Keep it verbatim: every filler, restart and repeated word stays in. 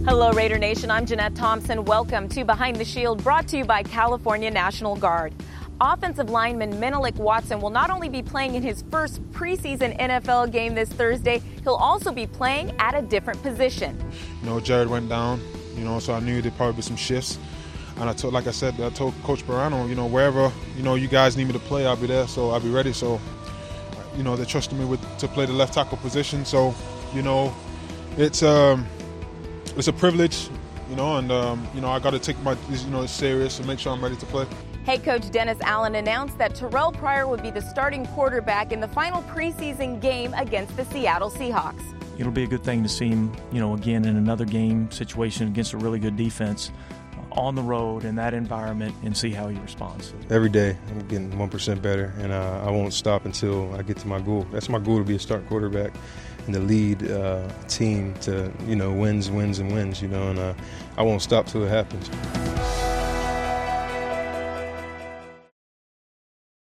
Hello, Raider Nation. I'm Jeanette Thompson. Welcome to Behind the Shield, brought to you by California National Guard. Offensive lineman Menelik Watson will not only be playing in his first preseason N F L game this Thursday, he'll also be playing at a different position. You know, Jared went down, you know, so I knew there'd probably be some shifts. And I told, like I said, I told Coach Barano, you know, wherever, you know, you guys need me to play, I'll be there, so I'll be ready. So, you know, they trusted me with to play the left tackle position. So, you know, it's um, it's a privilege, you know, and um, you know, I got to take my, you know, serious and make sure I'm ready to play. Head coach Dennis Allen announced that Terrell Pryor would be the starting quarterback in the final preseason game against the Seattle Seahawks. It'll be a good thing to see him, you know, again in another game situation against a really good defense uh, on the road in that environment and see how he responds. Every day I'm getting one percent better, and uh, I won't stop until I get to my goal. That's my goal, to be a start quarterback and to lead uh, a team to, you know, wins, wins, and wins, you know, and uh, I won't stop till it happens.